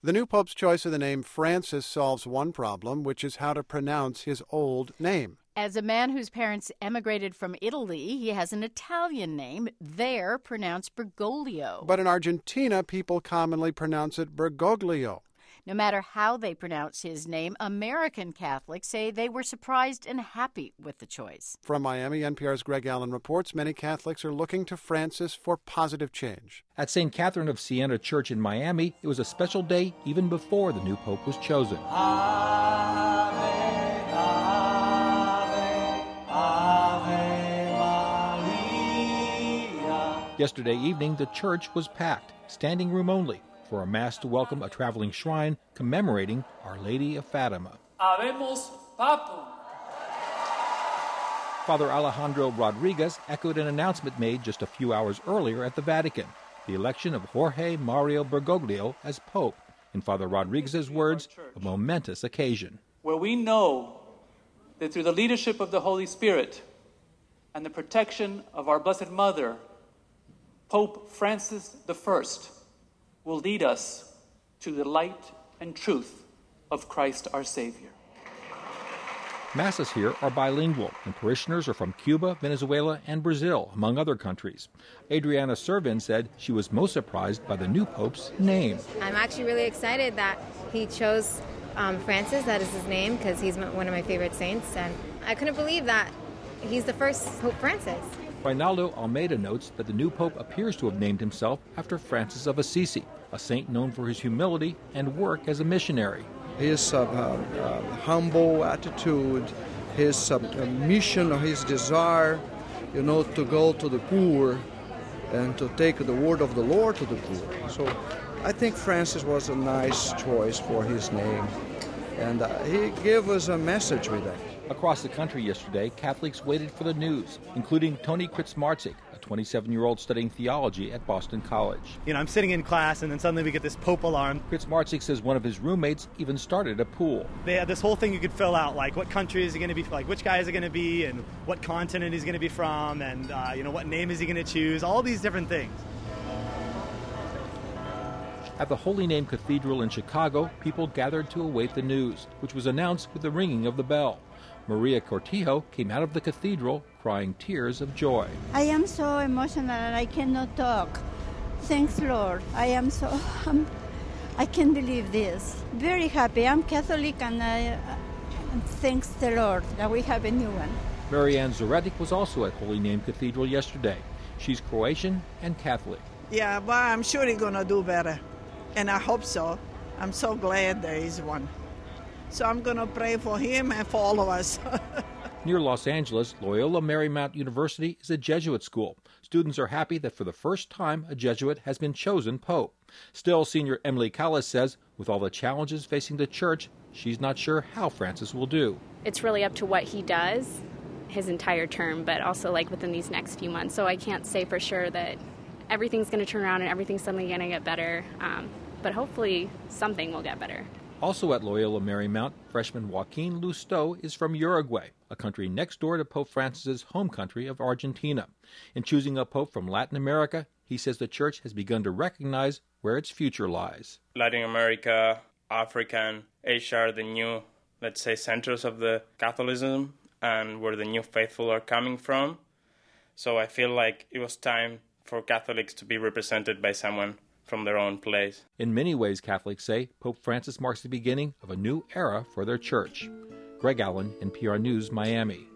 The new pope's choice of the name Francis solves one problem, which is how to pronounce his old name. As a man whose parents emigrated from Italy, he has an Italian name, there pronounced Bergoglio. But in Argentina, people commonly pronounce it Bergoglio. No matter how they pronounce his name, American Catholics say they were surprised and happy with the choice. From Miami, NPR's Greg Allen reports many Catholics are looking to Francis for positive change. At St. Catherine of Siena Church in Miami, it was a special day even before the new pope was chosen. Ave, Ave, Ave Maria. Yesterday evening, the church was packed, standing room only, for a mass to welcome a traveling shrine commemorating Our Lady of Fatima. Habemos Papum. Father Alejandro Rodriguez echoed an announcement made just a few hours earlier at the Vatican, the election of Jorge Mario Bergoglio as Pope. In Father Rodriguez's words, a momentous occasion. Where we know that through the leadership of the Holy Spirit and the protection of our Blessed Mother, Pope Francis I will lead us to the light and truth of Christ our Savior. Masses here are bilingual, and parishioners are from Cuba, Venezuela, and Brazil, among other countries. Adriana Servin said she was most surprised by the new pope's name. I'm actually really excited that he chose Francis, that is his name, because he's one of my favorite saints, and I couldn't believe that he's the first Pope Francis. Reinaldo Almeida notes that the new pope appears to have named himself after Francis of Assisi, a saint known for his humility and work as a missionary. His humble attitude, his mission, his desire, to go to the poor and to take the word of the Lord to the poor. So I think Francis was a nice choice for his name, and he gave us a message with that. Across the country yesterday, Catholics waited for the news, including Tony Kritzmarczyk, a 27-year-old studying theology at Boston College. I'm sitting in class, and then suddenly we get this Pope alarm. Kritzmarczyk says one of his roommates even started a pool. They had this whole thing you could fill out, like what country is he going to be, like which guy is he going to be, and what continent he's going to be from, and what name is he going to choose, all these different things. At the Holy Name Cathedral in Chicago, people gathered to await the news, which was announced with the ringing of the bell. Maria Cortijo came out of the cathedral crying tears of joy. I am so emotional and I cannot talk. Thanks, Lord. I can't believe this. Very happy. I'm Catholic and thanks the Lord that we have a new one. Marianne Zoretic was also at Holy Name Cathedral yesterday. She's Croatian and Catholic. Yeah, well, I'm sure he's going to do better. And I hope so. I'm so glad there is one. So I'm going to pray for him and for all of us. Near Los Angeles, Loyola Marymount University is a Jesuit school. Students are happy that for the first time a Jesuit has been chosen pope. Still, senior Emily Callis says, with all the challenges facing the church, she's not sure how Francis will do. It's really up to what he does his entire term, but also within these next few months. So I can't say for sure that everything's going to turn around and everything's suddenly going to get better. But hopefully something will get better. Also at Loyola Marymount, freshman Joaquin Lusto is from Uruguay, a country next door to Pope Francis's home country of Argentina. In choosing a pope from Latin America, he says the church has begun to recognize where its future lies. Latin America, Africa, and Asia are the new, centers of the Catholicism and where the new faithful are coming from. So I feel like it was time for Catholics to be represented by someone from their own place. In many ways, Catholics say, Pope Francis marks the beginning of a new era for their church. Greg Allen, NPR News, Miami.